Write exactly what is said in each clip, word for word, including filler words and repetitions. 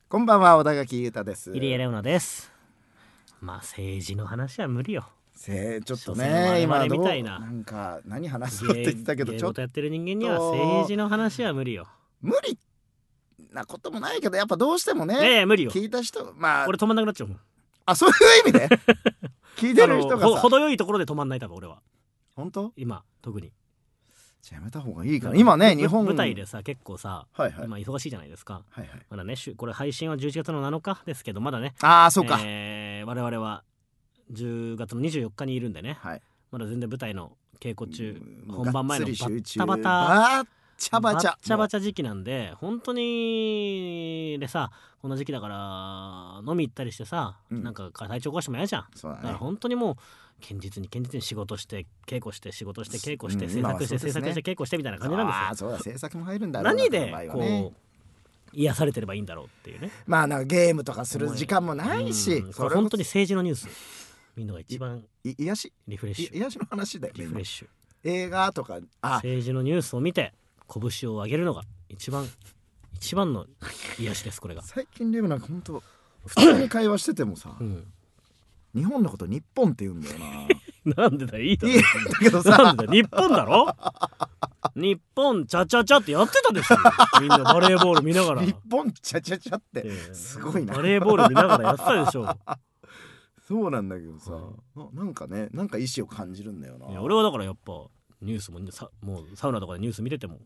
こんばんは、小田垣裕太です。 入江レオナです。まあ政治の話は無理よ。 せちょっとね今みたいななんか何話すのって言ってたけど、 ちょっとやってる人間には政治の話は無理よ。 無理なこともないけど、やっぱどうしてもね、 ええ無理よ。 聞いた人、まあ俺止まんなくなっちゃうもん。 あ、そういう意味で聞いてる人がさ、 程よいところで止まんない。多分俺は本当今特にじゃあやめた方がいいかな。今ね、日本舞台でさ結構さ、 はいはい、 今忙しいじゃないですか。 はいはい、 まだね、これ配信はじゅういちがつのなのかですけど、まだね、 ああそうか、 えー、我々はじゅうがつのにじゅうよっかにいるんでね、 はい、 まだ全然舞台の稽古中、本番前のバッタバタバッチャバチャバッチャバチャ時期なんで、本当にでさ、こんな時期だから飲み行ったりしてさ、うん、なんか体調壊しても嫌じゃん。 そうだね、 だから本当にもう堅実に堅実に仕事して稽古して仕事して稽古して制作して制作して稽古してみたいな感じなんですよ。 ああそうだ、制作も入るんだ。 何でこう癒されてればいいんだろうっていうね。 まあなんかゲームとかする時間もないし、 これ本当に政治のニュースみんなが一番癒しリフレッシュ、 癒しの話だよね。 リフレッシュ映画とか政治のニュースを見て拳を上げるのが一番一番の癒しです。これが最近レブなんか本当普通に会話しててもさ、うん、日本のこと日本って言うんだよななんでだよ、いいだろ、 いいんだけどさ、 なんでだよ、日本だろ日本チャチャチャってやってたでしょみんなバレーボール見ながら。 日本チャチャチャってすごいな、 バレーボール見ながらやってたでしょそうなんだけどさ、な, なんかね、なんか意志を感じるんだよな。 いや俺はだからやっぱニュースもさ、もうサウナとかでニュース見てても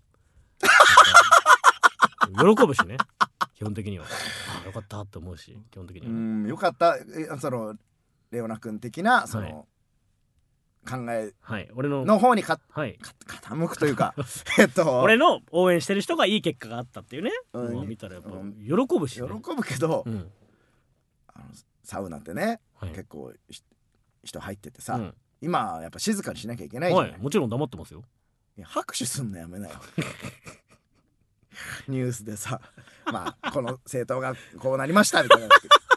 喜ぶしね、基本的には。あ、よかったって思うし、基本的には、ね、 うんよかった。そのレオナ君的なその、はい、考えの方にか、はい、傾くというかえっと俺の応援してる人がいい結果があったっていうね、うん、見たらやっぱ喜ぶし、ね、 喜ぶけど、うん、あのサウナってね、はい、結構人入っててさ、うん、今やっぱ静かにしなきゃいけないじゃない、はい、 もちろん黙ってますよ。 いや拍手すんのやめなよニュースでさ、まあこの政党がこうなりましたみたいな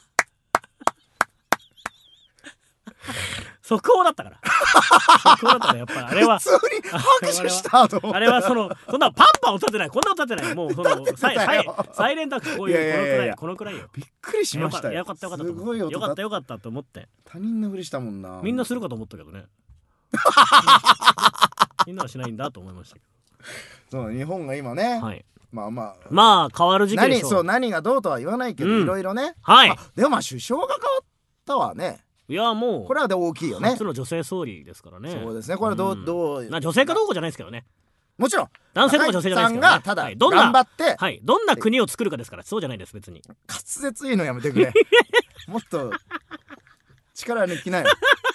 速報だったから速報だったからやっぱあれは普通に拍手したと思う。 あれはそのそんなパンパンを立てない、こんなの立てない、もうそのサイサイレントこういうこのくらいこのくらいよ。 びっくりしましたよ。 よかったよかったよかったよかったと思って。 他人のふりしたもんな。 みんなするかと思ったけどねみんなはしないんだと思いましたけど。そう、日本が今ね、はい、まあまあまあ変わる時期でしょう。 何そう何がどうとは言わないけど、いろいろね、 はい、 まあ、でもまあ首相が変わったわね。 いやもうこれはで大きいよね。 初の女性総理ですからね。 そうですね。これはどう、うん、どうな女性かどうかじゃないですけどね。 もちろん男性とか女性じゃないですけどね。 ただ、はい、 どんな頑張って、 はい、どんな国を作るかですから。そうじゃないです、別に。 滑舌いいのやめてくれもっと力抜きなよ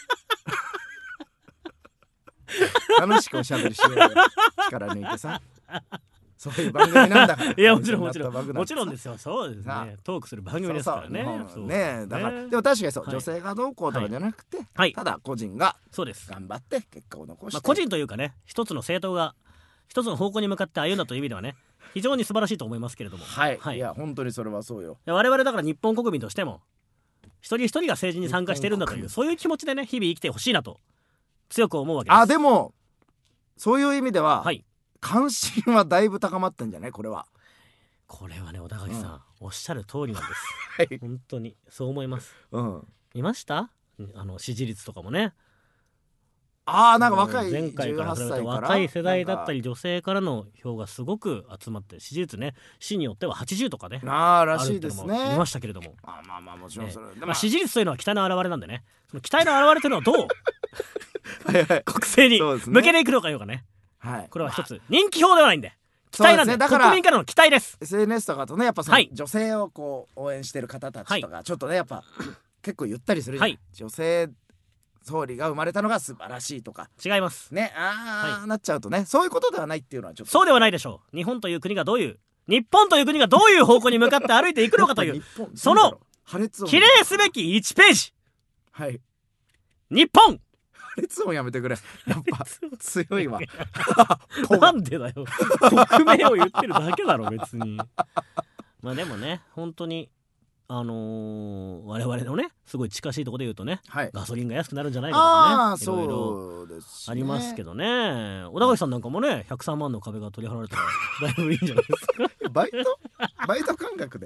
楽しくおしゃべりしようよ、力抜いてさそういう番組なんだからいやもちろんもちろんもちろんですよ。そうですね、トークする番組ですからね。 そうそうね、だからでも確かにそう、はい、女性がどうこうとかじゃなくて、はい、ただ個人がそうです頑張って結果を残して、まあ、 個人というかね、一つの政党が一つの方向に向かって歩んだという意味ではね、非常に素晴らしいと思いますけれども、 はい、はい、いや本当にそれはそうよ。 我々だから日本国民としても一人一人が政治に参加してるんだという、そういう気持ちでね、日々生きてほしいなと強く思うわけです。 あ、でもそういう意味では、はい、関心はだいぶ高まったんじゃない？これはこれはね、小田垣さん、うん、おっしゃる通りなんです、はい、本当にそう思います、うん、見ました？あの支持率とかもね、 あーなんか若い前回から比べて若い世代だったり女性からの票がすごく集まって、支持率ね、市によってははちじゅうとかね、 あーらしいですね。 見ましたけれども、 あまあまあもちろんそれ、ね、 まあ、支持率というのは期待の表れなんでね、その期待の表れというのをどうはい、はい、国政に向けていくのかよかね、はい、これは一つ、まあ、人気票ではないんで期待なんで、ね、だから国民からの期待です。 エスエヌエス とかとね、やっぱその、はい、女性をこう応援してる方たちとか、はい、ちょっとねやっぱ結構言ったりするじゃん、はい、女性総理が生まれたのが素晴らしいとか。 違いますね、あー、はい、なっちゃうとね、そういうことではないっていうのはちょっとそうではないでしょう。日本という国がどういう日本という国がどういう方向に向かって歩いていくのかというその記念すべきいちページ、はい、日本破裂音やめてくれ、やっぱ強いわなんでだよ国名を言ってるだけだろ別にまあでもね、本当にあのー、我々のねすごい近しいところで言うとね、はい、ガソリンが安くなるんじゃないかとかね、いろいろありますけどね。小田垣さんなんかもねひゃくさんまんの壁が取り払われたらだいぶいいんじゃないですかバイトバイト感覚で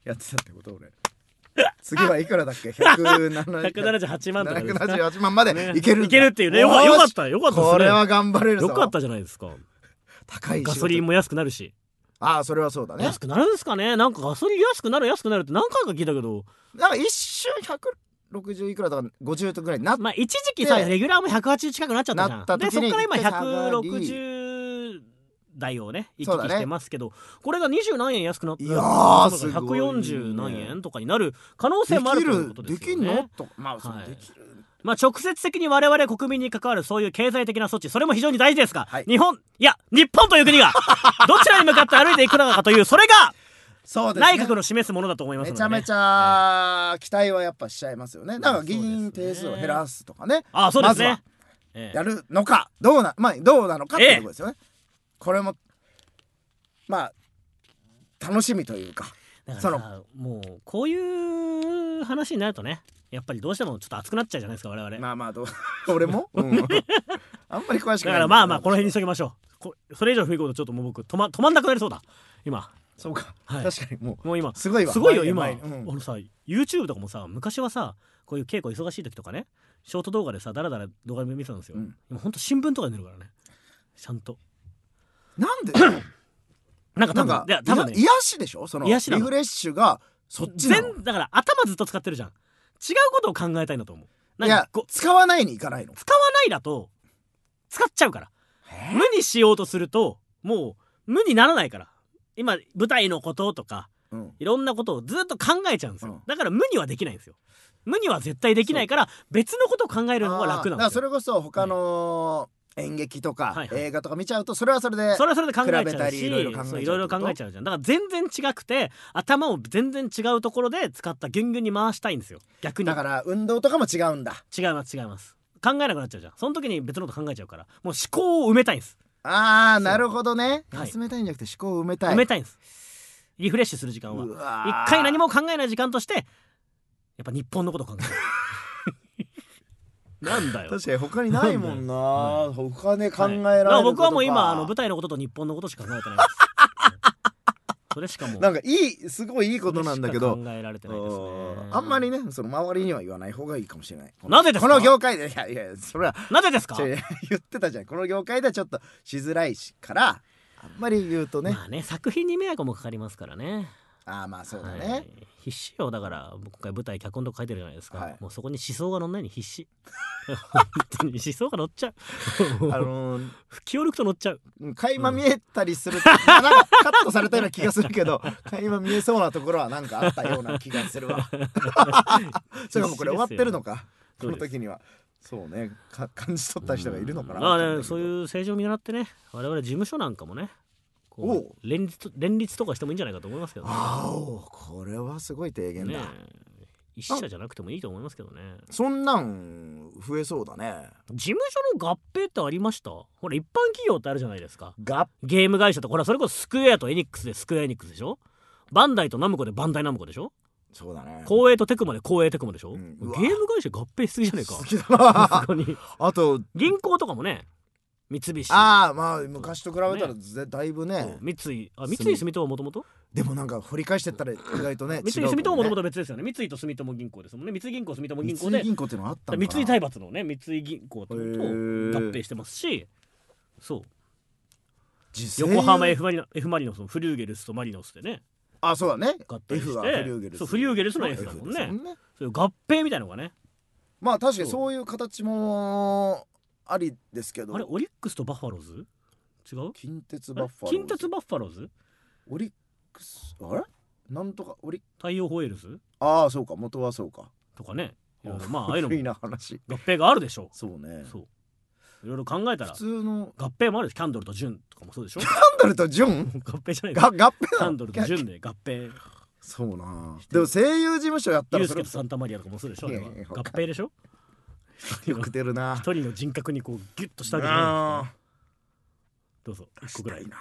やってたってこと俺次はいくらだっけひゃくななじゅうはちまんとかですか。 ひゃくななじゅうはちまんまでいける、 ね、いけるっていうね。よかったよかったですね。 これは頑張れるぞ。 よかったじゃないですか。 高いガソリンも安くなるし。 ああそれはそうだね。 安くなるんですかね。なんかガソリン安くなる安くなるって何回か聞いたけど、 なんか一瞬ひゃくろくじゅういくらとかごじゅうとかぐらいになって、 まあ一時期さレギュラーもひゃくはちじゅう近くなっちゃったじゃん。 なった時にでそこから今ひゃくろくじゅう台をね行き来してますけど、ね、これがにじゅう何円安くなって、いやーすごい、ね、ひゃくよんじゅう何円とかになる可能性もあるということですよね。 できるのとまあ、はい、できる。 まあ直接的に我々国民に関わるそういう経済的な措置、それも非常に大事ですが、はい、日本いや日本という国がどちらに向かって歩いていくのかというそれがそうですね、内閣の示すものだと思いますので、ね、 めちゃめちゃ期待はやっぱしちゃいますよね。なんか議員定数を減らすとかね、 ああそうですね、まずはやるのかどうな、まあ、どうなのかっていうところですよね、ええ、これもまあ楽しみというか、 だからさもうこういう話になるとねやっぱりどうしてもちょっと熱くなっちゃうじゃないですか我々。 まあまあどう俺も、うん、あんまり詳しくない。 だからまあまあこの辺にしときましょう。それ以上踏み込むとちょっともう僕止ま止まんなくなりそうだ今。 そうか、 はい、 確かにもうもう今すごいわすごいよ今、 うん、 俺さ YouTube とかもさ昔はさこういう稽古忙しい時とかねショート動画でさだらだら動画見てたんですよ、うん、今ほんと新聞とかで見るからねちゃんと。 なんでなんか多分なんかいや多分ね癒しでしょ、そのリフレッシュがそっちなの。 だから頭ずっと使ってるじゃん。違うことを考えたいんだと思う。 いや使わないにいかないの。 使わないだと使っちゃうから。無にしようとするともう無にならないから。今舞台のこととか、うん、いろんなことをずっと考えちゃうんですよ、うん、だから無にはできないんですよ。無には絶対できないから別のことを考えるのが楽なんですよ。だからそれこそ他の演劇とか、はいはい、映画とか見ちゃうとそれはそれでそれはそれで考えちゃうし、 比べたりいろいろ考えちゃういろいろ考えちゃうじゃん。だから全然違くて頭を全然違うところで使ったギュンギュンに回したいんですよ逆に。 だから運動とかも違うんだ。 違います違います。考えなくなっちゃうじゃん。その時に別のこと考えちゃうからもう思考を埋めたいんです。 あーなるほどね。休めたいんじゃなくて思考を埋めたい、 埋めたいんです。リフレッシュする時間は一回何も考えない時間としてやっぱ日本のこと考えるなんだよ確かに他にないもんな、はい、他で考えられることか、はい、だから僕はもう今あの舞台のことと日本のことしか考えてないですそれしかもなんかいいすごいいいことなんだけど考えられてないですね。 あんまりねその周りには言わない方がいいかもしれない。 なぜですか。 この業界でいやいやそれはなぜですか言ってたじゃん。この業界ではちょっとしづらいしからあんまり言うとねまあね作品に迷惑もかかりますからね。 ああまあそうだね、 はい、必死よ。だから今回舞台脚本とか書いてるじゃないですか、はい、もうそこに思想が乗んないに必死本当に思想が乗っちゃうあのー、気を抜くと乗っちゃう。 垣間見えたりする、うん、なんかカットされたような気がするけど垣間見えそうなところはなんかあったような気がするわそれかもうこれ終わってるのかこの時には。そうねか感じ取った人がいるのかな、 うんまあね、そういう政治を見習ってね我々事務所なんかもねこう連立連立とかしてもいいんじゃないかと思いますけどね。 あおこれはすごい提言だ、ね、 一社じゃなくてもいいと思いますけどね。 そんなん増えそうだね。 事務所の合併ってありました？ほら一般企業ってあるじゃないですか。ゲーム会社とほらそれこそスクエアとエニックスでスクエアエニックスでしょ。バンダイとナムコでバンダイナムコでしょ。 そうだね。 光栄とテクマで光栄テクマでしょ、うん、ゲーム会社合併しすぎじゃねえか。 好きだなにあと銀行とかもね三菱ああまあ昔と比べたら、ね、だいぶね三井あ三井住友はもともとでもなんか掘り返してったら意外とね三井住友はもともと別ですよね。三井と住友銀行ですもんね。三井銀行住友銀行で三井銀行っていうのがあったのかな。 三井財閥のね三井銀行と合併してますしそう横浜 F マリノ F マリノスのフリューゲルスとマリノスでねあそうだね合体して F はフリューゲルスそうフリューゲルスの F だもんね。そういう合併みたいなのがねまあ確かにそういう形もありですけどあれオリックスとバファローズ違う近鉄バッファローズ近鉄バッファローズオリックスあれなんとかオリ太陽ホエールズああそうか元はそうかとかねいろいろまあああいうのもな話合併があるでしょう。 そうねそういろいろ考えたら普通の合併もあるしキャンドルとジュンとかもそうでしょ。 キャンドルとジュン合併じゃないが合併なのキャンドルとジュンで合併そうなでも声優事務所やったらユースケとサンタマリアとかもそうでしょ。合併でしょ。 よく出るな一人の人格にこうギュッとしたわけじゃないですか。どうぞ一個ぐらい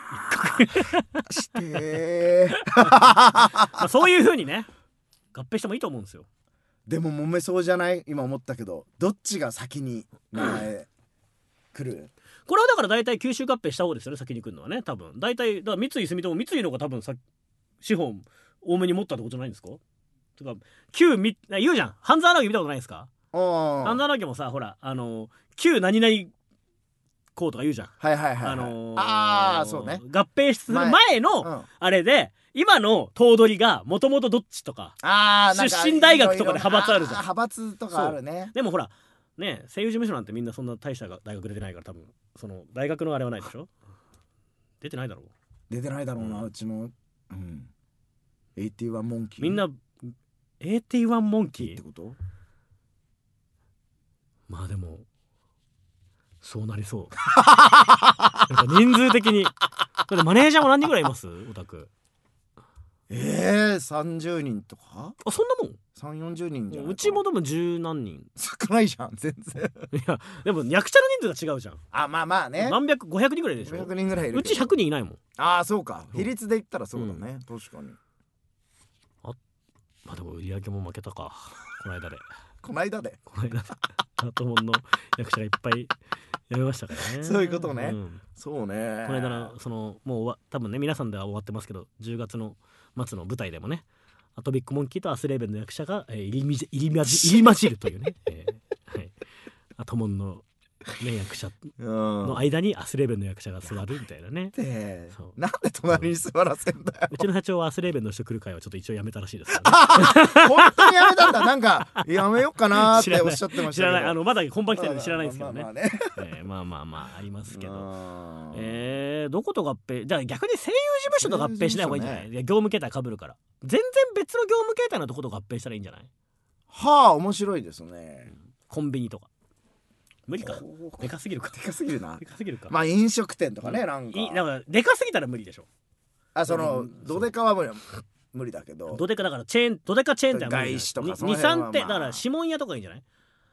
してまあそういう風にね合併してもいいと思うんですよ。 でも揉めそうじゃない今思ったけどどっちが先に名前来るこれはだから大体吸収合併した方ですよね先に来るのはね多分大体だから三井住友三井の方が多分さ資本多めに持ったってことじゃないんですか。とか旧み言うじゃん。半沢直樹見たことないですか。半沢直樹もさほらあの旧何々こうとか言うじゃん。 はいはいはい、はい、 あのー、 あーそうね、 合併する前のあれで、うん、今の頭取がもともとどっちとかあ出身大学とかで派閥あるじゃん。 派閥とかあるね。 でもほらね声優事務所なんてみんなそんな大した大学出てないから多分その大学のあれはないでしょ。出てないだろう。 出てないだろうな、うん、うちのうんエイティワンモンキーみんなエイティワンモンキーってこと。 まあでもそうなりそうなんか人数的にだってマネージャーも何人ぐらいいますオタク。 えー、さんじゅうにんとか。 あそんなもん。 さんじゅうよんじゅうにんじゃないか。 うちもでも十何人。 少ないじゃん全然いやでも役者の人数が違うじゃん。 あまあまあね何百ごひゃくにんぐらいでしょ。 ごひゃくにんぐらいいる。 うちひゃくにんいないもん。 ああそうか比率で言ったらそうだね、うん、確かに。 あまあでも売り上げも負けたかこの間でこの間でこの間でアトモンの役者がいっぱいやめましたからね。 そういうことね、 うん、 そうね。 この間のそのもう多分ね皆さんでは終わってますけどじゅうがつの末の舞台でもねアトビックモンキーとアスレーベンの役者が、えー、入りみじ入りまじ入り混じるというね、えーはい、アトモンの、ね、役者の間にアスレーベンの役者が座るみたいなね。 でなんで隣に座らせんだよ。 うちの社長はアスレーベンの人来る会はちょっと一応やめたらしいですからね本当にやめたんだ。なんかやめようかなっておっしゃってましたけど知らないあのまだ本番来てるんで知らないんですけどね。 まあまあね、 えー、まあまあまあありますけどえー、どこと合併じゃあ逆に声優事務所と合併しない方がいいんじゃない、ね、いや業務形態被るから全然別の業務形態のとこと合併したらいいんじゃない。 はあ面白いですね。 コンビニとか無理かでかすぎるかでかすぎるなでかすぎるか。 まあ飲食店とかね、うん、なんかいだからでかすぎたら無理でしょ。 あその、うん、ドデカは無理無理だけどドデカだからチェーンドデカチェーン店は無理外資とかにさん店だから指紋屋とかいいんじゃない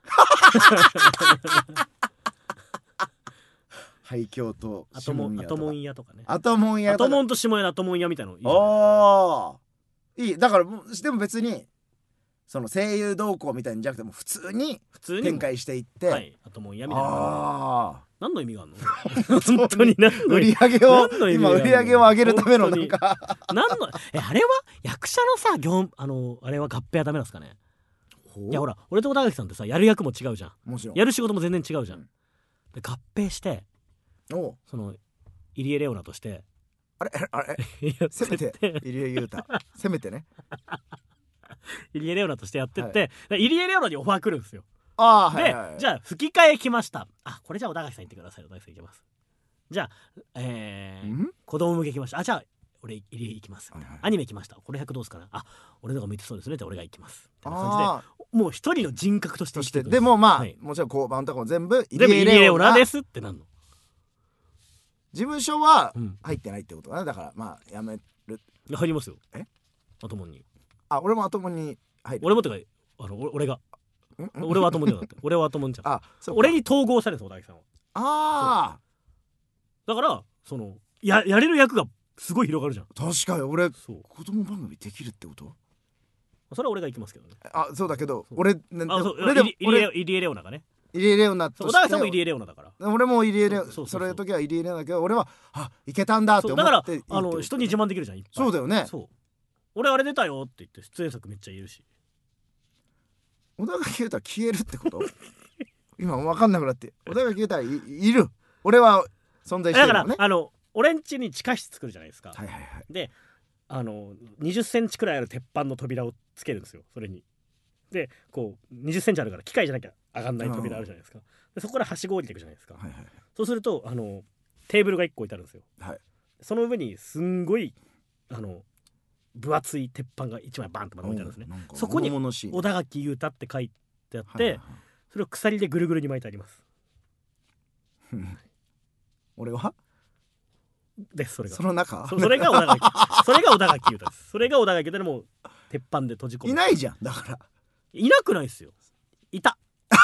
廃墟とアトモンアトモン屋とかね。 アトモン屋アトモンと下屋のアトモン屋みたいなのいいじゃない。 ああいいだからでも別にその声優動向みたいにじゃなくても普通に展開していってはいアトモン屋みたいな。 あ何の意味があるの本当に何の売り上げを今売り上げを上げるためのなんか何のえあれは役者のさ業あのあれは合併はダメなんですかね。いやほら俺と小田垣さんってさやる役も違うじゃん。 もちろんやる仕事も全然違うじゃん、うん、で合併しておその入江レオナとしてあれあれせめて入江優太せめてね入江レオナとしてやってって、はい、入江レオナにオファー来るんですよ。 あで、はいはいはい、じゃあ吹き替え来ました。あこれじゃあ小田垣さん言ってください。小田垣さん行きます。じゃあ、えー、子供向け来ました。あじゃあ俺入江行きます、はいはい、アニメ来ました。これ役どうすかな。あ俺のが向いてそうですね。じゃあ俺が行きますみたいな感じでもう一人の人格としてしてでもまあ、はい、もちろん交番とかも全部入江レオナですってなんの。 事務所は入ってないってことだね。だからまあやめる入りますよ。 えアトモンにあ俺もアトモンに入る。 俺もってかあの俺が俺はアトモンじゃなくて俺はアトモンじゃん。あ俺に統合されるんです小田垣さんは。 ああだからその や, やれる役がすごい広がるじゃん。 確かに俺子供番組できるってこと。 それは俺が行きますけどね。 あそうだけど俺あそう俺でも入江レオナがね入江レオナとして小田垣さんも入江レオナだから俺も入江レオナそれ時は入江レオナだけど俺はあいけたんだって思ってだからあの人に自慢できるじゃんいっぱい。 そうだよね。 そう俺あれ出たよって言って出演作めっちゃ言えるし。 小田垣優太消えるってこと今分かんなくなって小田垣優太 い, いる俺は存在してるのね。 だからあの俺ん家に地下室作るじゃないですか。 はいはいはい。 であのにじゅっセンチくらいある鉄板の扉をつけるんですよそれに。でこうにじゅっセンチあるから機械じゃなきゃ上がんない扉あるじゃないですか。でそこからはしご降りていくじゃないですか、はいはい、そうするとあのテーブルがいっこ置いてあるんですよ、はい、その上にすんごいあの分厚い鉄板がいちまいバンとまた置いてあるんですね。そこに小田垣優太って書いてあって、はいはいはい、それを鎖でぐるぐるに巻いてあります俺はですそれがその中そ, それが小田垣それが小田垣優太です。それが小田垣優太でも鉄板で閉じ込めいないじゃん。だからいなくないですよ。いた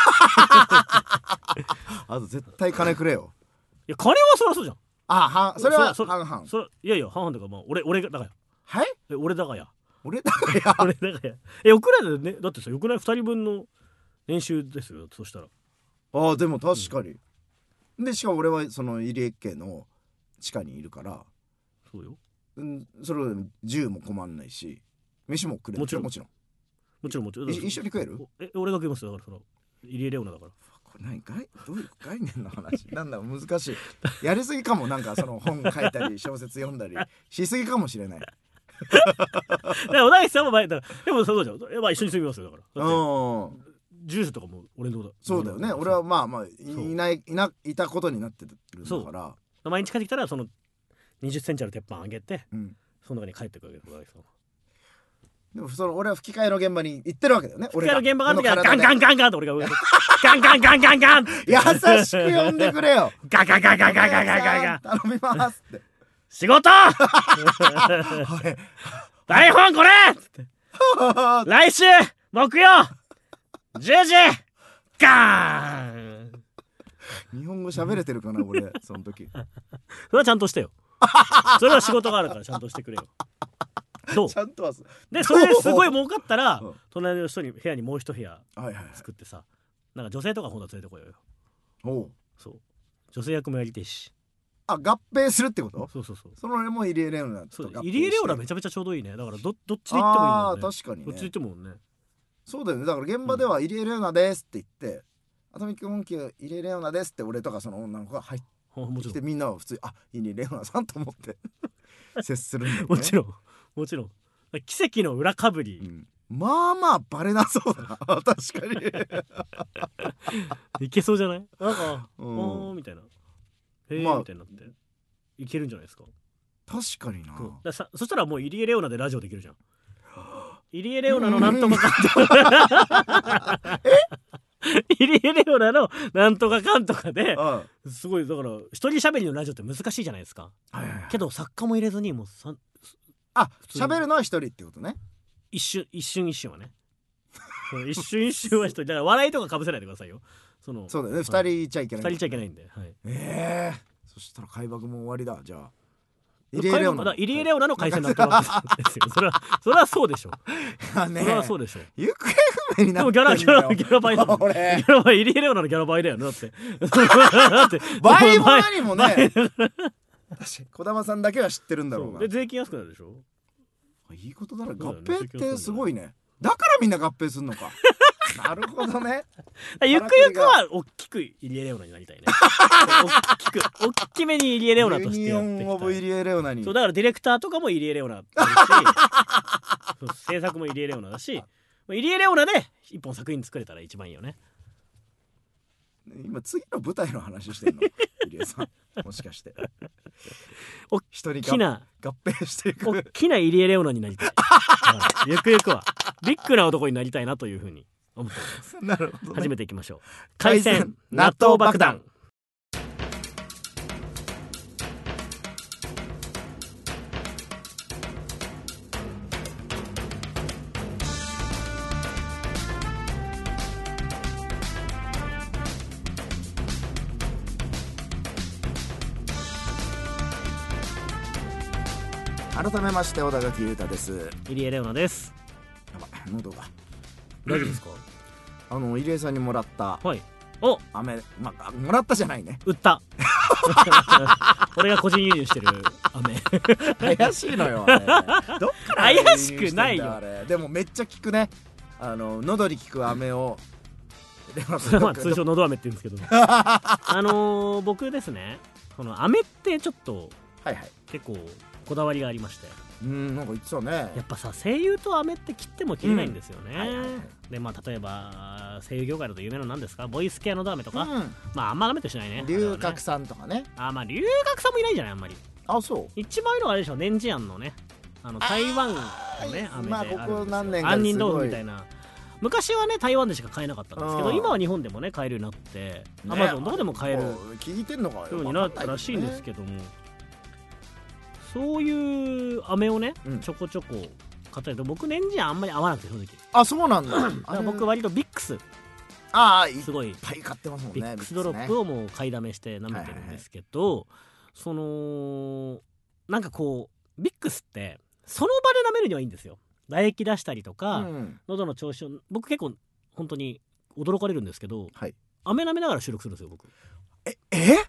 あと絶対金くれよ。 いや金はそりゃそうじゃん。 あはそれは半々。 それいやいや半々とかまあ俺俺がだからはいえ俺だがや俺だがや俺だがやえよくないね。だってさよくないふたりぶんの練習ですよ。そしたらああでも確かに、うん、でしかも俺はその入江家の地下にいるからそうよ、 うん、それ銃も困んないし飯もくれる。 もちろんもちろんもちろんもちろん一緒に食える。 え俺が食いますよ。だからその入江レオナだから。 これ何概どういう概念の話なんだ難しい。やりすぎかも。なんかその本書いたり小説読んだりしすぎかもしれない。 でも大地さんも前だからでもそうじゃん。まあ一緒に住みますよ。だからだうん。 住所とかも俺のだ。 そうだよね。俺はまあまあいないいないたことになってるんだから。 毎日帰ってきたらそのにじゅっセンチある鉄板あげて、 うん、 その中に帰ってくるわけです。 でもその俺は吹き替えの現場に行ってるわけだよね。 吹き替えの現場がある時はガンガンガンガンと俺がガンガンガンガンガン優しく呼んでくれよ。 ガンガンガンガンガンガンガンガンガン頼みますって。 仕事台本これ来週木曜じゅうじガーン。 日本語喋れてるかな俺その時。 それはちゃんとしてよ。それは仕事があるからちゃんとしてくれよ。どうちゃんとはでそれですごい儲かったら隣の人に部屋にもう一部屋作ってさ、なんか女性とかほんと連れてこようよ。 おうそう女性役もやりてえし。 あ合併するってこと。 そうそうそう。 その俺も入江レオナと合併して。入江レオナめちゃめちゃちょうどいいね。だから ど, どっちで行ってもいいもんね。 ああ確かにね。 どっちで行ってもね。 そうだよね。だから現場では入江レオナですって言って、アトミックモンキー入江レオナですって俺とかその女の子が入ってきて、みんなは普通にあ入江レオナさんと思って接するんだよね。 もちろんもちろん奇跡の裏かぶり、うん、 まあまあバレなそうだな。確かにいけそうじゃない。なんか、うん、おーみたいなへー、まあ、みたいになっていけるんじゃないですか。 確かにな。 ださそしたらもう入江レオナでラジオできるじゃん。入江レオナのなんとかかんとか入江レオナのなんとかかんとかで、うん、すごいだから一人喋りのラジオって難しいじゃないですか、はいはいはい、けど作家も入れずにもうさあ喋るのは一人ってことね。 一瞬一瞬一瞬はね一瞬一瞬は一人だから笑いとかかぶせないでくださいよ。そのそうだよね。二人いちゃいけない。 二人いちゃいけないんで、はい、 ええー、そしたら開幕も終わりだ。じゃあ入江レオナ入江レオナの回線になってるわけですよ。それはそれはそうでしょ。ね、それはそうでしょ。 行方不明になってるんだよ。でもギャラギャラギャラ倍だもん。ギャラ倍入江レオナのギャラ倍だよね。だってだって倍も何もね。児玉さんだけは知ってるんだろうな。 で税金安くなるでしょ。 いいことだね。合併ってすごいね。だからみんな合併するのか。なるほどね。 ゆくゆくは大きく入江レオナになりたいね。大きく大きめに入江レオナとしてやっていきたい。ユニオンオブ入江レオナに。そうだからディレクターとかも入江レオナだし制作も入江レオナだし入江レオナで一本作品作れたら一番いいよね。 今次の舞台の話してんの入江さんもしかしておっきな合併していくおっきな入江レオナになりたい。ゆくゆくはビッグな男になりたいなというふうに思ってます。 なるほど、ね、 始めていきましょう。海鮮納豆爆弾。 改めまして小田垣裕太です。 入江レオナです。 やばい喉が大丈夫ですか。 あの入江さんにもらった、 はい、お飴、まあ、もらったじゃないね、 売った俺が個人輸入してる飴怪しいのよあれどっから怪しくないよ。 あれでもめっちゃ効くね。あの喉に効く飴をまあ通称喉飴って言うんですけどあのー、僕ですねこの飴ってちょっと、はいはい、結構こだわりがありまして。 うんなんか言ってたね。 やっぱさ声優と飴って切っても切れないんですよね、うんはいはいはい、でまあ例えば声優業界だと有名なのなんですかボイス系のド飴とか、うん、まああんま舐めてしないね。 龍角さんとかね。 あまあ龍角さんもいないんじゃないあんまり。 あそう一番いいのがあれでしょ年次庵のねあの台湾のね飴であるんですよ。 まあここ何年か杏仁豆腐みたいな。昔はね台湾でしか買えなかったんですけど今は日本でもね買えるようになってアマゾンどこでも買えるよ聞いてんのかようになったらしいんですけども、そういう飴をね、うん、ちょこちょこ買ったりと僕年次あんまり合わなくて正直。 あそうなんだ。だから僕割とビックスあすごいいっぱい買ってますもんね。 ビックスドロップをもう買いだめして舐めてるんですけど、はいはいはい、そのなんかこうビックスってその場で舐めるにはいいんですよ。唾液出したりとか、うん、喉の調子を僕結構本当に驚かれるんですけど、はい、飴舐めながら収録するんですよ僕。 ええ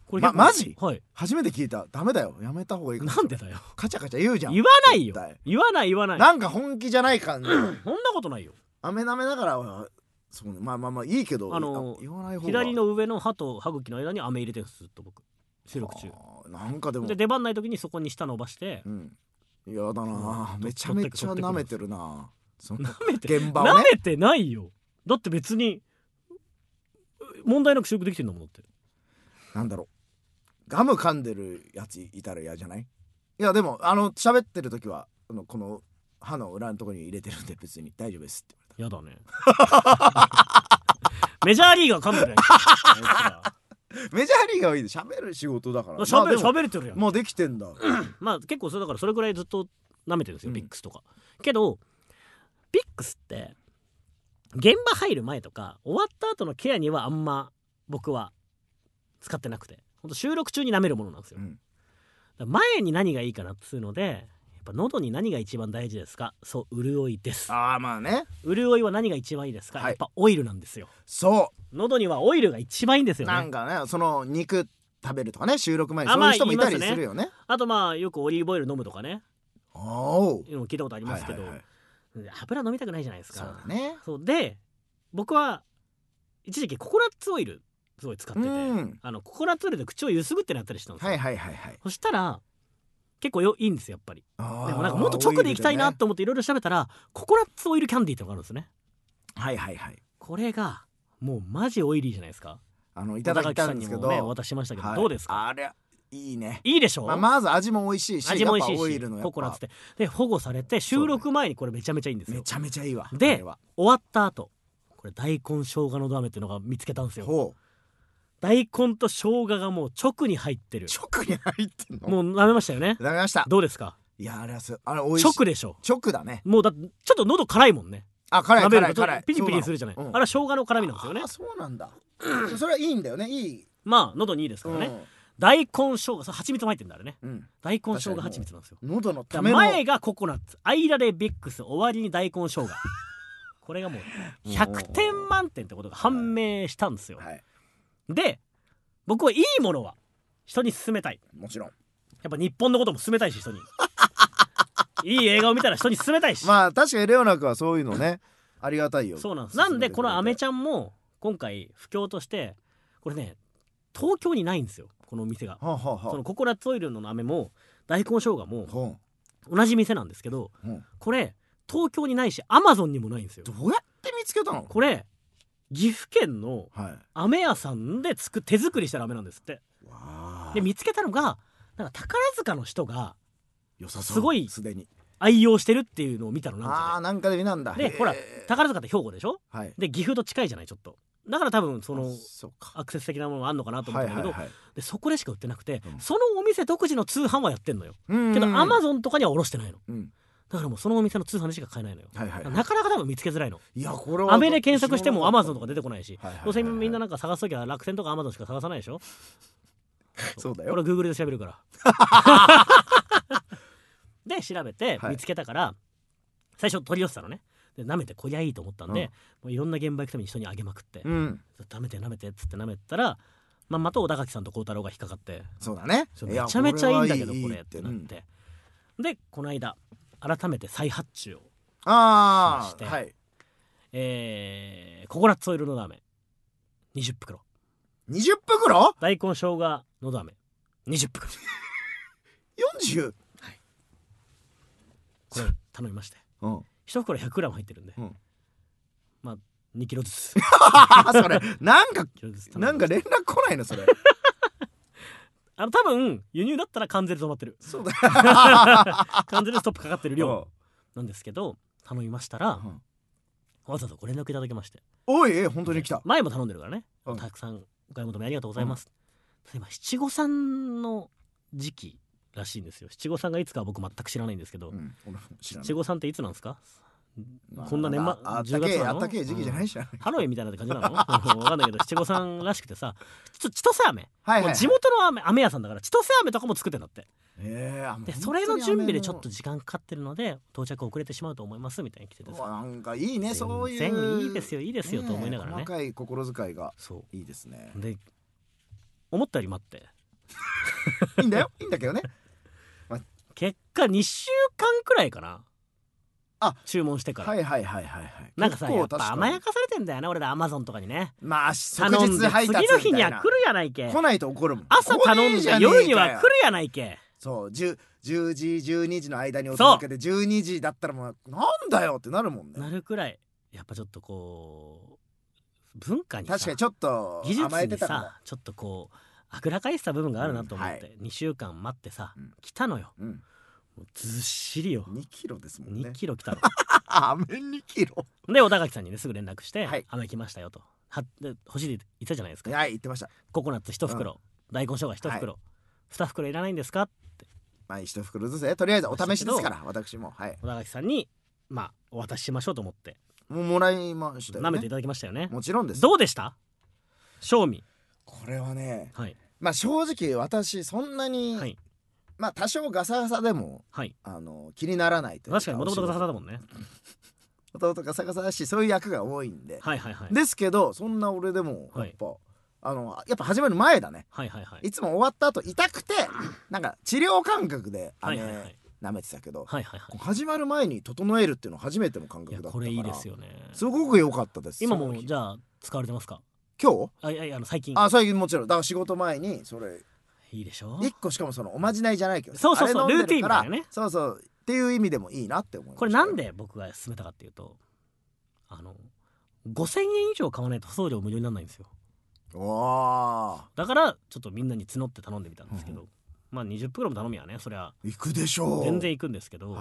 これま、マジ？ はい。 初めて聞いた。ダメだよ、やめた方がいいかも。 なんでだよ。 カチャカチャ言うじゃん。 言わないよ。言わない言わない。 なんか本気じゃない感じ。 そんなことないよ。 飴舐めながら、そうね、まあまあまあいいけど、 あの言わない方が。 左の上の歯と歯茎の間に飴入れてるんです、ずっと僕。収録中。 なんかでも。 で出番ない時にそこに舌伸ばして。 うん。やだな、めちゃめちゃ舐めてるな。 舐めて現場をね。 舐めてないよ。だって別に問題なく収録できてんだもん。だってなんだろう、ガム噛んでるやついたら嫌じゃない？いやでもあの喋ってる時はあのこの歯の裏のところに入れてるんで別に大丈夫ですって言われた。やだね。メジャーリーガー噛んでるやん。 メジャーリーガーはいいで喋る仕事だから。 喋る喋れてるやん。 もうできてんだ。 まあ結構それだからそれぐらいずっと舐めてるんですよ、うん、ビックスとか。けどビックスって現場入る前とか終わった後のケアにはあんま僕は使ってなくて、ほんと収録中に舐めるものなんですよ、うん、だ前に何がいいかなっつうので、やっぱ喉に何が一番大事ですか？そう、潤いです。 ああまあね、 潤いは何が一番いいですか、はい、やっぱオイルなんですよ。 そう喉にはオイルが一番いいんですよね。 なんかね、その肉食べるとかね、収録前にそういう人もいたりするよね。 あ, まあ、ねあとまあよくオリーブオイル飲むとかね、 おいうのも聞いたことありますけど、はいはいはい、油飲みたくないじゃないですか。 そうだね。 そうで僕は一時期ココナッツオイルすごい使ってて、あのココナッツオイルで口をゆすぐってなったりしたんですよ。はいはいはいはい。そしたら結構よいいんですよやっぱり。でもなんかもっと直でいきたいなと思っていろいろ調べたら、ね、ココナッツオイルキャンディーってのがあるんですね。はいはいはい。これがもうマジオイリーじゃないですか。あのいただきたんですけど、ね、お渡ししましたけど、はい、どうですか？あれいいね。いいでしょ、まあ、まず味も美味しいし、味も美味しいし、オイルのやっぱココナッツってで保護されて収録前にこれめちゃめちゃいいんですよ。めちゃめちゃいいわ。で終わった後これ大根生姜のど飴っていうのが見つけたんですよ。ほう。大根と生姜がもう直に入ってる。直に入ってんの？もう舐めましたよね。舐めました。どうですか？いやあれはあれ美味しい。直でしょ。直だね。もうだちょっと喉辛いもんね。あ、辛い辛い辛い。ピリピリするじゃない。あれは生姜の辛みなんですよね。あ、そうなんだ。それはいいんだよね。いい。まあ喉にいいですからね。大根生姜、蜂蜜も入ってんだあれね。大根生姜蜂蜜なんですよ。喉のための。前がココナッツ、間でビックス、終わりに大根生姜。これがもうひゃくてん満点ってことが判明したんですよ。で僕はいいものは人に勧めたい。もちろんやっぱ日本のことも勧めたいし、人にいい映画を見たら人に勧めたいし。まあ確かにレオナ君はそういうのねありがたいよ。そうなんです。なんでこのアメちゃんも今回布教としてこれね東京にないんですよこのお店が。はあはあ、そのココナッツオイルの飴も大根生姜も同じ店なんですけど、はあ、これ東京にないしアマゾンにもないんですよ。どうやって見つけたの？これ岐阜県の飴屋さんでつく手作りした飴なんですって。で見つけたのがなんか宝塚の人がすごい愛用してるっていうのを見たのなんかで。あーなんかで見たんだ。でほら宝塚って兵庫でしょ、はい、で岐阜と近いじゃないちょっと。だから多分そのアクセス的なものがあるのかなと思ったんだけど、はいはいはい、でそこでしか売ってなくて、うん、そのお店独自の通販はやってんのよ。けどアマゾンとかには卸してないの、うん、だからもうそのお店の通販でしか買えないのよ、はいはいはい、なかなか多分見つけづらいの。いやこれはアメで検索してもアマゾンとか出てこないし、はいはいはいはい、どうせみんななんか探すときは楽天とかアマゾンしか探さないでしょそうだよ。これ Google で調べるからで調べて見つけたから、はい、最初取り寄せたのね。で舐めてこりゃいいと思ったんで、うん、もういろんな現場行くために人にあげまくって、うん、舐めて舐めてっつって舐めたら、まあ、また小田垣さんと孝太郎が引っかかって、そうだねめちゃめちゃいいんだけどこれってなって、うん、でこの間改めて再発注をしまして、はい、えー、ココナッツオイルのど飴にじゅっぷくろにじゅっぷくろ大根生姜のど飴にじゅっぷくろよんじゅう、はい、これ頼みまして、うん一袋 ひゃくグラム 入ってるんで、うん、まあにキロずつそれなんかなんか連絡来ないのそれあの多分輸入だったら関税で止まってる。そうだ関税でストップかかってる量なんですけど頼みましたら、うん、わざわざご連絡いただきまして。おいえ本当に来た。前も頼んでるからね、うん、たくさんお買い求めありがとうございます、うん、今七五三の時期らしいんですよ。七五三がいつかは僕全く知らないんですけど、うん、七五三っていつなんですか？まあ、こんな年末じゅうがつなの？あったけえ時期じゃないじゃん、うん、ハロウィンみたいな感じなの分かんないけど七五三らしくてさちょ千歳飴、はいはいはい、地元の飴飴屋さんだから千歳飴とかも作ってんだって。えー、でそれの準備でちょっと時間かかってるので到着遅れてしまうと思いますみたいに来ててさ、なんかいいねそういう全然いいですよいいですよと思いながらね、細かい心遣いがいいですね。で思ったより待っていいんだよいいんだけどね、 ま、結果にしゅうかんくらいかなあ注文してから。 はいはいはいはいはい。 なんかさやっぱ甘やかされてんだよな俺らアマゾンとかにね。 まあ即頼んで日配達みたいな、 次の日には来るやないけ。 来ないと怒るもん。 朝頼んで夜には来るやないけ。 そう 10, じゅうじじゅうにじの間にお届けでじゅうにじだったらもうなんだよってなるもんね。 なるくらいやっぱちょっとこう文化にさ確かにちょっと技術にさちょっとこうあぐらかいてた部分があるなと思って、うんはい、にしゅうかん待ってさ、うん、来たのよ、うん、もうずっしりよにキロですもんね。 にキロ来たの飴にキロで小田垣さんにねすぐ連絡して、はい、飴来ましたよとはで欲しいって言ったじゃないですか。 はい言ってました。 ココナッツいち袋、うん、大根生姜いち袋、はい、に袋いらないんですかってまあいち袋ずつねとりあえずお試しですから私も、はい、 小田垣さんにまあお渡ししましょうと思ってもうもらいましたよね。 舐めていただきましたよね。 もちろんです。 どうでした賞味。 これはね、 はい、 まあ正直私そんなに、はい、まあ多少ガサガサでも、はい、あの気にならないというか。 確かにもともとガサガサだもんね。 もともとガサガサだしそういう役が多いんで、 はいはいはい、 ですけどそんな俺でもやっぱ、はい、あのやっぱ始まる前だね、 はいはいはい、 いつも終わった後痛くてなんか治療感覚であれ、はいはいはい、舐めてたけど、はいはいはい、始まる前に整えるっていうのは初めての感覚だったから、 これいいですよね。 すごく良かったです。 今もじゃあ使われてますか今日？ あいやあの最近。 あ最近もちろんだから仕事前にそれいいでしょ。 いっこしかもそのおまじないじゃないけどそうそうそうルーティンみたいなね。 そうそうっていう意味でもいいなって思いました。 これなんで僕が勧めたかっていうとあのごせんえん以上買わないと送料無料にならないんですよ。 わだからちょっとみんなに募って頼んでみたんですけど、うん、まあにじゅっ袋も頼みはねそりゃ行くでしょう。 全然行くんですけど、はい、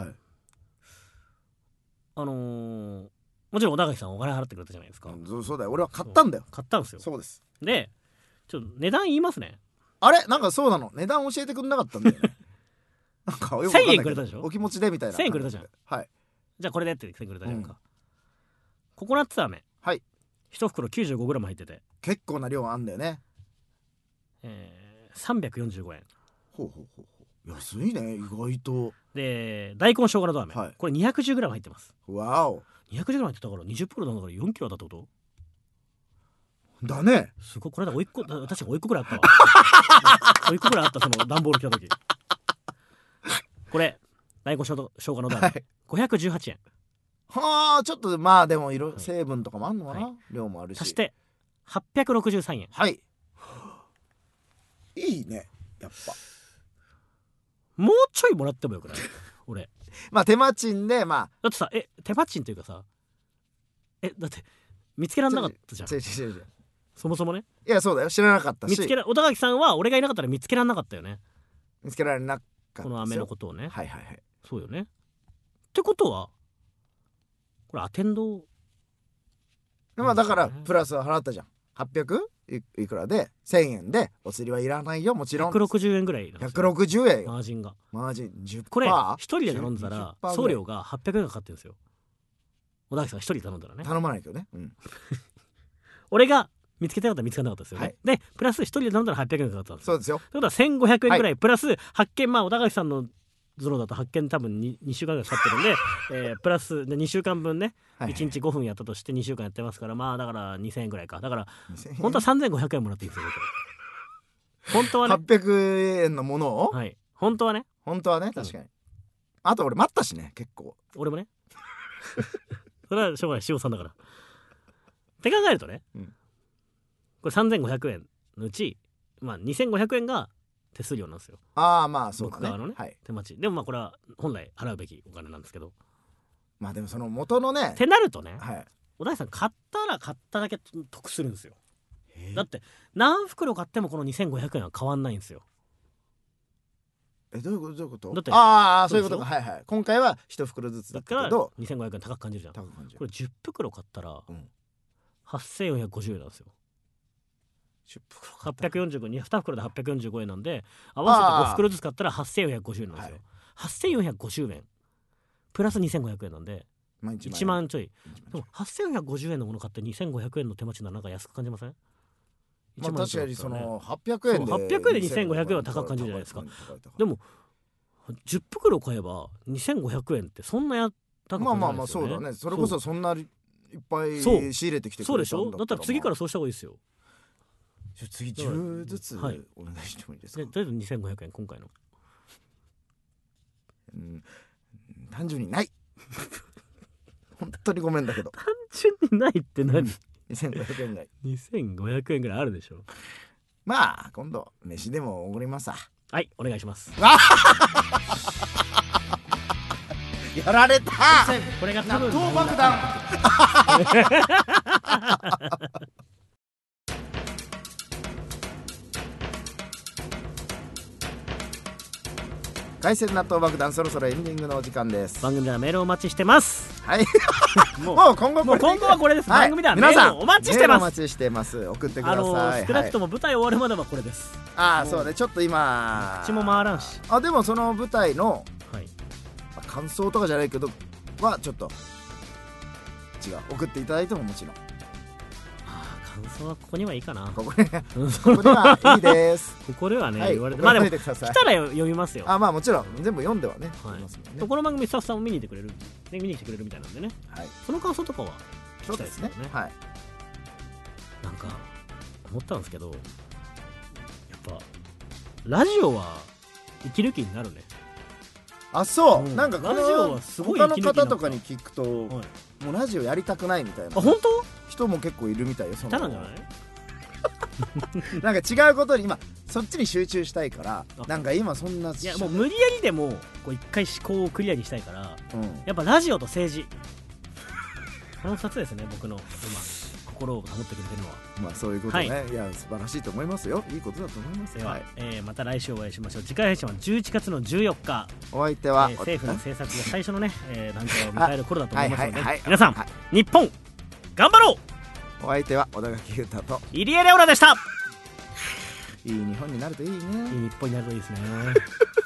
あのー、もちろん小田垣さんお金払ってくれたじゃないですか、 うん、そうだよ俺は買ったんだよ。 買ったんですよ。 そうです。 でちょっと値段言いますね。 あれなんかそうなの値段教えてくれなかったんだよねなんかよくわかんないけどせんえんくれたでしょ。 お気持ちでみたいなせんえんくれたじゃん。 はいじゃあこれでって来てくれたじゃんか、うん、ココナッツ飴はいいち袋 きゅうじゅうごグラム 入ってて結構な量あんだよね。 えー、さんびゃくよんじゅうごえん。 ほうほうほうほう安いね意外と。 で大根生姜のど飴、はい、これ にひゃくじゅうグラム 入ってます。 わおにひゃくじゅうグラム 入ってたからにじゅっ袋なんだからよんキロだったってことだね。 すごいこれだおいっ子確かおいっ子ぐらいあったわおいっ子ぐらいあったその段ボール来た時これ大根生姜のど飴、はい、ごひゃくじゅうはちえん。 はあちょっとまあでも色成分とかもあんのかな、はい、量もあるし足してはっぴゃくろくじゅうさんえん。 はいいいねやっぱもうちょいもらってもよくない俺まあ手間賃でまあだってさえ手間賃というかさえだって見つけられなかったじゃん。 違う違う違うそもそもね。 いやそうだよ知らなかったし見つけら小田垣さんは俺がいなかったら見つけられなかったよね。 見つけられなかったこの飴のことをね。 はいはいはいそうよね。ってことはこれアテンドまあだからプラスは払ったじゃん。はっぴゃく い, いくらでせんえんでお釣りはいらないよもちろん。 ひゃくろくじゅうえんぐらいなんですよ。 ひゃくろくじゅうえんよマージンが。 マージン じゅっパー。 これ一人で頼んだら送料がはっぴゃくえんかかってるんですよ。小田垣さん一人で頼んだらね。 頼まないけどね、うん、 俺が見つけたかったら見つからなかったですよね、はい、でプラス一人で頼んだらはっぴゃくえんかかったんですよ。 そうですよ。 ということはせんごひゃくえんぐらい、はい、プラス発見まあ小田垣さんのゾロだと発見多分 2, 2週間ぐらいかかってるんで、えー、プラスでにしゅうかんぶんね、はいはい、いちにちごふんやったとしてにしゅうかんやってますからまあだからにせんえんぐらいか。だから本当はさんぜんごひゃくえんもらっていいんですよ本当はね。 はっぴゃくえんのものをはい本当はね本当はね確かに、うん、あと俺待ったしね結構俺もねそれはしょうがない塩さんだからって考えるとね、うん、これさんぜんごひゃくえんのうちまあにせんごひゃくえんが手数料なんですよ。 ああまあそうだね。 僕側のね、はい、手待ちでもまあこれは本来払うべきお金なんですけどまあでもその元のねってなるとね、 はい、 小田さん買ったら買っただけ得するんですよ。だって何袋買ってもこのにせんごひゃくえんは変わんないんですよ。 えどういうことどういうことだってああそういうことかはいはい今回は一袋ずつだったけどにせんごひゃくえん高く感じるじゃん。 高く感じる。 これじゅっ袋買ったら、うん、はっせんよんひゃくごじゅうえんなんですよ。 じゅっ袋はっぴゃくよんじゅうごに袋ではっぴゃくよんじゅうごえんなんで合わせてご袋ずつ買ったらはっせんよんひゃくごじゅうえんなんですよ、はい、はっせんよんひゃくごじゅうえんプラスにせんごひゃくえんなんでいちまんちょい。でもはっせんよんひゃくごじゅうえんのもの買ってにせんごひゃくえんの手間賃ならなんか安く感じません？ まあ確かにそのはっぴゃくえんではっぴゃくえんでにせんごひゃくえんは高く感じるじゃないですか。でもじゅっ袋買えばにせんごひゃくえんってそんなや高くないですよね。 まあまあまあそうだね。それこそそんないっぱい仕入れてきてくれたんだったら、 そうでしょ。だったら次からそうした方がいいですよ。 じゃ次じゅうずつお願いしてもいいですか。 とりあえずにせんごひゃくえん今回の。 うん、単純にない本当にごめんだけど。 単純にないって何？ にせんごひゃくえんぐらい。 にせんごひゃくえんぐらいあるでしょ。 まあ今度飯でもおごりますさ。 はい、お願いします。 やられた。 これが多分納豆爆弾海鮮納豆爆弾、そろそろエンディングのお時間です。 番組ではメールをお待ちしてます。 はいもうもう今後もう今後はこれです、はい、番組ではメールをお待ちしてます。 お待ちしてます。送ってください。あのー、少なくとも舞台終わるまではこれです。 ああ、そうね、ちょっと今口も回らんし。 あ、でもその舞台の、 はい、 感想とかじゃないけどはちょっと違う、送っていただいてももちろん。 感想はここにはいいかな。 ここにここにはいいです。 ここではね、 はい、 言われて、まあでも来たら読みますよ。 あ、まあもちろん全部読んではね。 はい。ね、この番組スタッフさんも見に行ってくれる、見に来てくれるみたいなんでね。はい。その感想とかは聞きたいですよね。はい。なんか思ったんですけど、やっぱラジオは息抜きになるね。あ、そう。うん、なんかラジオはすごい他の方とかに聞くと、はい、もうラジオやりたくないみたいな。あ、本当？人も結構いるみたいよ。そのなんじゃないなんか違うことに今そっちに集中したいから、なんか今そんな、いやもう無理やりでもこう一回思考をクリアにしたいから、うん、やっぱラジオと政治このふたつですね、僕の今心を保ってくれてるのは。まあそういうことね、はい、いや素晴らしいと思いますよ。いいことだと思います。では、はい、えー、また来週お会いしましょう。次回配信はじゅういちがつのじゅうよっか。お相手は、えー、政府の政策が最初のね、えー、段階を迎える頃だと思いますので、皆さん、はい、日本頑張ろう。お相手は小田垣裕太と入江レオナでした。いい日本になるといいね。いい日本になるといいですね